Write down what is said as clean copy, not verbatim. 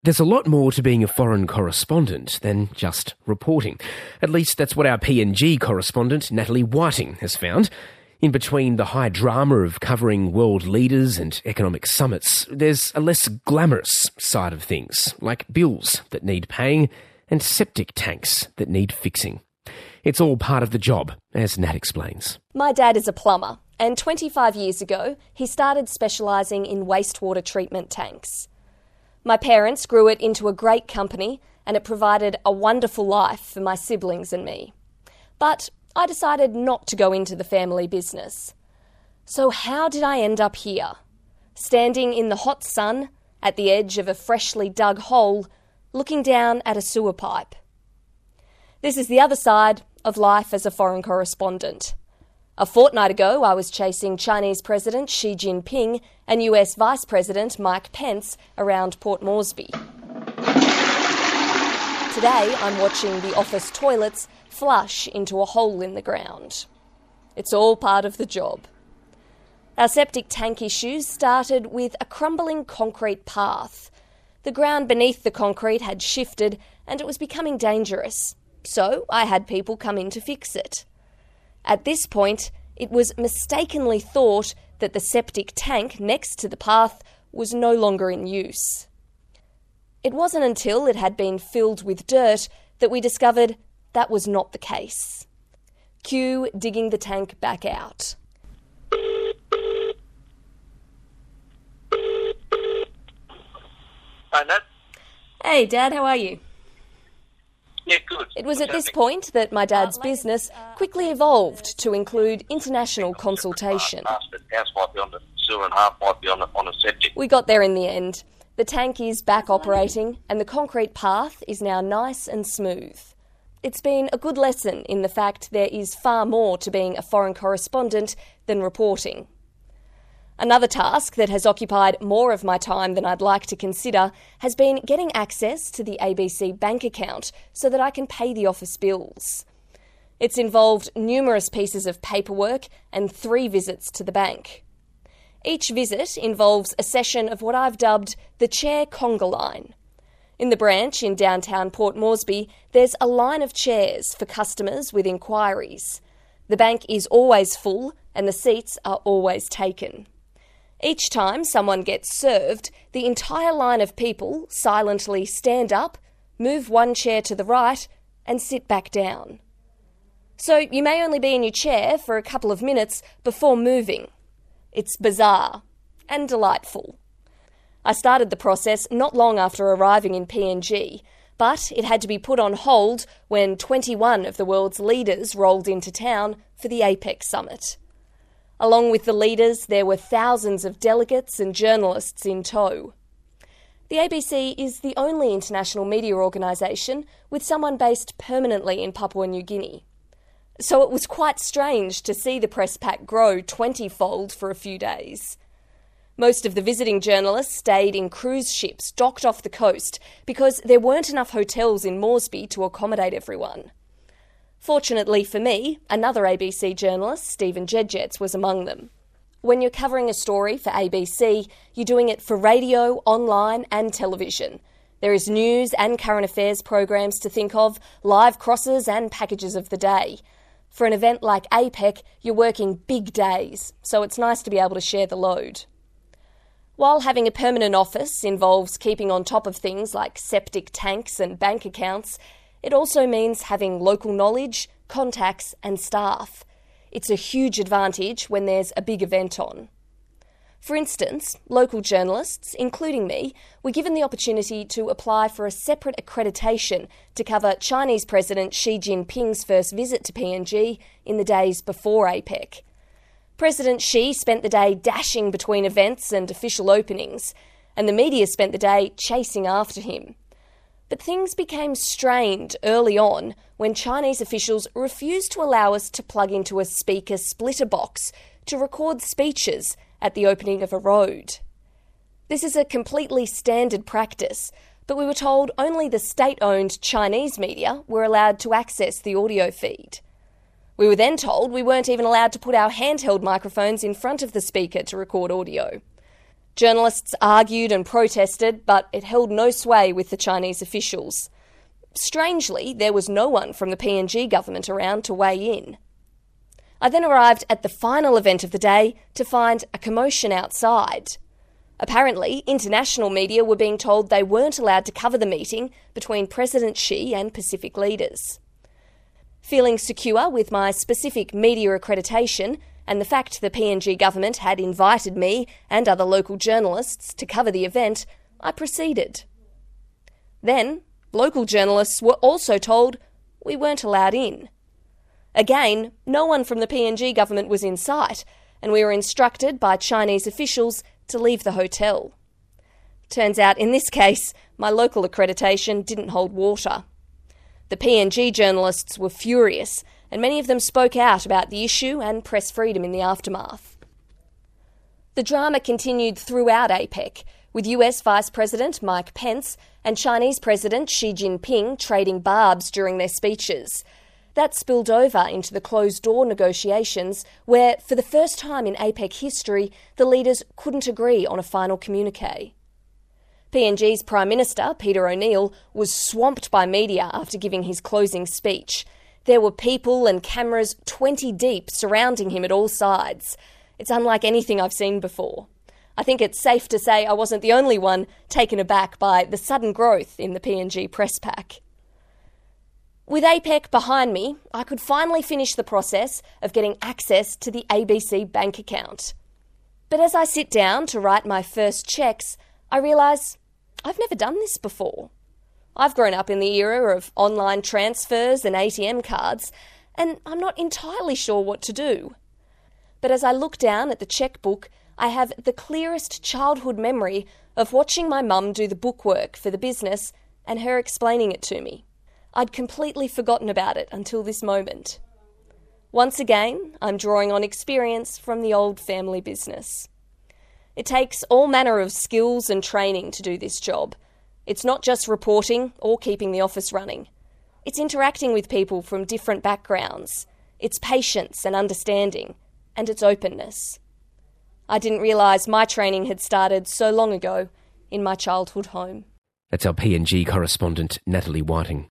There's a lot more to being a foreign correspondent than just reporting. At least that's what our PNG correspondent, Natalie Whiting, has found. In between the high drama of covering world leaders and economic summits, there's a less glamorous side of things, like bills that need paying and septic tanks that need fixing. It's all part of the job, as Nat explains. My dad is a plumber, and 25 years ago, he started specialising in wastewater treatment tanks. My parents grew it into a great company, and it provided a wonderful life for my siblings and me. But I decided not to go into the family business. So how did I end up here? Standing in the hot sun, at the edge of a freshly dug hole, looking down at a sewer pipe. This is the other side of life as a foreign correspondent. A fortnight ago, I was chasing Chinese President Xi Jinping and US Vice President Mike Pence around Port Moresby. Today, I'm watching the office toilets flush into a hole in the ground. It's all part of the job. Our septic tank issues started with a crumbling concrete path. The ground beneath the concrete had shifted and it was becoming dangerous. So I had people come in to fix it. At this point, it was mistakenly thought that the septic tank next to the path was no longer in use. It wasn't until it had been filled with dirt that we discovered that was not the case. Cue digging the tank back out. Hi, Nat. Hey, Dad, how are you? Yeah, good. It was at this point that my dad's business quickly evolved to include international consultation. Half the house might be on the sewer and half might be on a septic. We got there in the end. The tank is back operating and the concrete path is now nice and smooth. It's been a good lesson in the fact there is far more to being a foreign correspondent than reporting. Another task that has occupied more of my time than I'd like to consider has been getting access to the ABC bank account so that I can pay the office bills. It's involved numerous pieces of paperwork and 3 visits to the bank. Each visit involves a session of what I've dubbed the chair conga line. In the branch in downtown Port Moresby, there's a line of chairs for customers with inquiries. The bank is always full and the seats are always taken. Each time someone gets served, the entire line of people silently stand up, move one chair to the right, and sit back down. So you may only be in your chair for a couple of minutes before moving. It's bizarre and delightful. I started the process not long after arriving in PNG, but it had to be put on hold when 21 of the world's leaders rolled into town for the APEC summit. Along with the leaders, there were thousands of delegates and journalists in tow. The ABC is the only international media organisation with someone based permanently in Papua New Guinea. So it was quite strange to see the press pack grow 20-fold for a few days. Most of the visiting journalists stayed in cruise ships docked off the coast because there weren't enough hotels in Moresby to accommodate everyone. Fortunately for me, another ABC journalist, Stephen Jedjets, was among them. When you're covering a story for ABC, you're doing it for radio, online and television. There is news and current affairs programs to think of, live crosses and packages of the day. For an event like APEC, you're working big days, so it's nice to be able to share the load. While having a permanent office involves keeping on top of things like septic tanks and bank accounts, it also means having local knowledge, contacts and staff. It's a huge advantage when there's a big event on. For instance, local journalists, including me, were given the opportunity to apply for a separate accreditation to cover Chinese President Xi Jinping's first visit to PNG in the days before APEC. President Xi spent the day dashing between events and official openings, and the media spent the day chasing after him. But things became strained early on when Chinese officials refused to allow us to plug into a speaker splitter box to record speeches at the opening of a road. This is a completely standard practice, but we were told only the state-owned Chinese media were allowed to access the audio feed. We were then told we weren't even allowed to put our handheld microphones in front of the speaker to record audio. Journalists argued and protested, but it held no sway with the Chinese officials. Strangely, there was no one from the PNG government around to weigh in. I then arrived at the final event of the day to find a commotion outside. Apparently, international media were being told they weren't allowed to cover the meeting between President Xi and Pacific leaders. Feeling secure with my specific media accreditation and the fact the PNG government had invited me and other local journalists to cover the event, I proceeded. Then, local journalists were also told we weren't allowed in. Again, no one from the PNG government was in sight, and we were instructed by Chinese officials to leave the hotel. Turns out, in this case, my local accreditation didn't hold water. The PNG journalists were furious, and many of them spoke out about the issue and press freedom in the aftermath. The drama continued throughout APEC, with US Vice President Mike Pence and Chinese President Xi Jinping trading barbs during their speeches. That spilled over into the closed-door negotiations where, for the first time in APEC history, the leaders couldn't agree on a final communique. PNG's Prime Minister, Peter O'Neill, was swamped by media after giving his closing speech. There were people and cameras 20 deep surrounding him at all sides. It's unlike anything I've seen before. I think it's safe to say I wasn't the only one taken aback by the sudden growth in the PNG press pack. With APEC behind me, I could finally finish the process of getting access to the ABC bank account. But as I sit down to write my first cheques, I realise I've never done this before. I've grown up in the era of online transfers and ATM cards, and I'm not entirely sure what to do. But as I look down at the chequebook, I have the clearest childhood memory of watching my mum do the bookwork for the business and her explaining it to me. I'd completely forgotten about it until this moment. Once again, I'm drawing on experience from the old family business. It takes all manner of skills and training to do this job. It's not just reporting or keeping the office running. It's interacting with people from different backgrounds. It's patience and understanding, and it's openness. I didn't realise my training had started so long ago in my childhood home. That's our PNG correspondent, Natalie Whiting.